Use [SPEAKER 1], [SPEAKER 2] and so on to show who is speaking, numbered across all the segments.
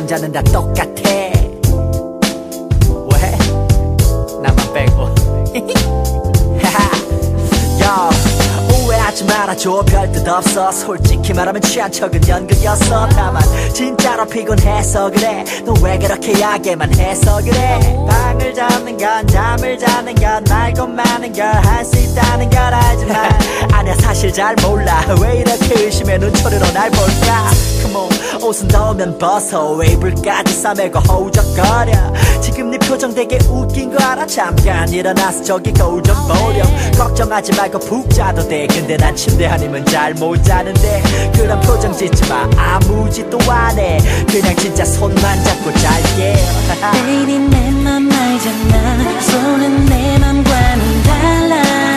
[SPEAKER 1] 남자는 다 똑같아. 왜? 나만 빼고. 야, 오해하지 말아줘. 별 뜻 없어. 솔직히 말하면 취한 척은 연극이었어. 다만 진짜로 피곤해서 그래. 너 왜 그렇게 야게만 해서 그래. 방을 잡는 건 잠을 자는 건 말고 많은 걸 할 수 있다는 걸 알지만 아니야 사실 잘 몰라. 왜 이렇게 의심의 눈초리로 날 볼까. Come on, 옷은 더우면 벗어. 웨이블까지 싸매고 허우적거려. 지금 네 표정 되게 웃긴 거 알아. 잠깐 일어나서 저기 거울 좀 보렴. 걱정하지 말고 푹 자도 돼. 근데 난 침대 아니면 잘 못 자는데. 그런 표정 짓지 마. 아무 짓도 안 해. 그냥 진짜 손만 잡고 잘게.
[SPEAKER 2] Baby 내 맘 알잖아. 손은 내 맘과는 달라.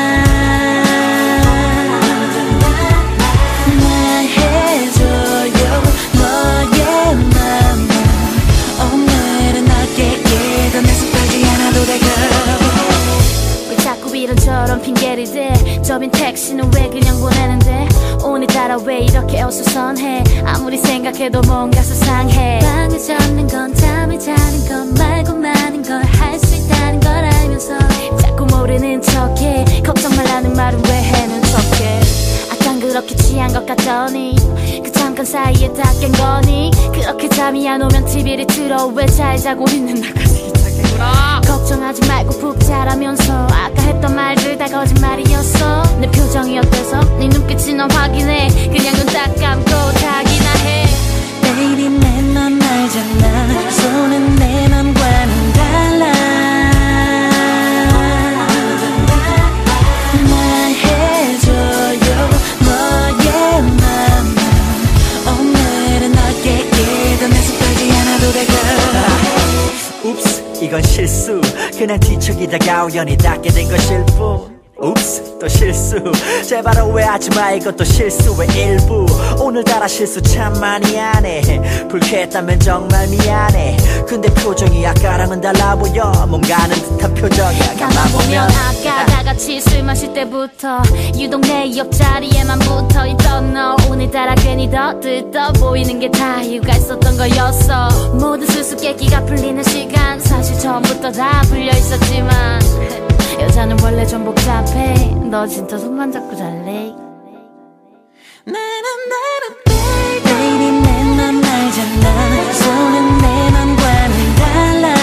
[SPEAKER 2] 말해줘요 너의 맘은. 오늘은 어깨에 더 내 손 떨지 않아도 돼 girl.
[SPEAKER 3] 왜 자꾸 이런저런 핑계를 대. 접인 택시는 왜 그냥 보내는데. 오늘따라 왜 이렇게 어수선해. 아무리 생각해도 뭔가 수상해.
[SPEAKER 2] 방을 잡는 건 잠을 자는 건 말고 많은 걸 할 수 있다는 걸 알면서
[SPEAKER 3] 자꾸 모르는 척해. 걱정 말라는 말은 왜 해는 척해. 아깐 그렇게 취한 것 같더니 그 잠깐 사이에 다 깬 거니. 그렇게 잠이 안 오면 TV를 틀어. 왜 잘 자고 있는 나까지 기차겠구나. 걱정하지 말고 푹 자라면서 아까 했던 말들 다 거짓말이었어. 내 표정이 어때서 네 눈빛이 넌 확인해. 그냥 눈 딱 감고 자기나 해.
[SPEAKER 2] Baby 내 맘 알잖아. 손은 내 맘과는 달라. 말해줘요 너의 맘은. 오늘은 어깨에 더 내 손 떨지 않아도 돼 girl.
[SPEAKER 1] 웁스 이건 실수. 그냥 뒤척이다가 우연히 닿게 된 것일 뿐. 웁스 또 실수. 제발 오해하지 마. 이것도 실수의 일부. 오늘따라 실수 참 많이 하네. 불쾌했다면 정말 미안해. 근데 표정이 아까랑은 달라 보여. 뭔가 아는 듯한 표정이야.
[SPEAKER 3] 감아보면 아까 다 같이 술 마실 때부터 유독 내 옆자리에만 붙어있던 너. 오늘따라 괜히 더 들떠 보이는 게 다 이유가 있었던 거였어. 모든 수수께끼가 풀리는 시간 사실 처음부터 다 풀려있었지만 여자는 원래 좀 복잡해. 너 진짜 손만 잡고 잘래.
[SPEAKER 2] Baby 내 맘 알잖아. 손은 내 맘과는 달라.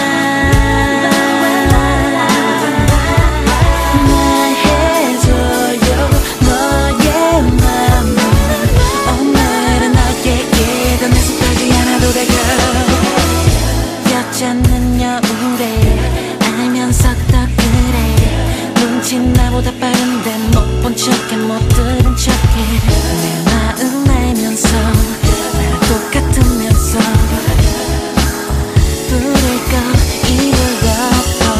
[SPEAKER 2] 말해줘요 너의 맘은. 오늘은 어깨에 더 내 손 떨지 않아도 돼 girl. 여자는 여우래. 알면서 더 그래. 눈치 나보다 빠른데 못 본 척해 못 들은 척해. 내 마음 알면서 나랑 똑같으면서 부를 거 이유가 없어.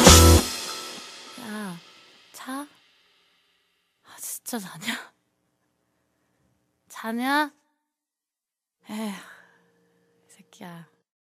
[SPEAKER 3] 야, 자? 아, 진짜 자냐? 자냐? 에휴, 이 새끼야.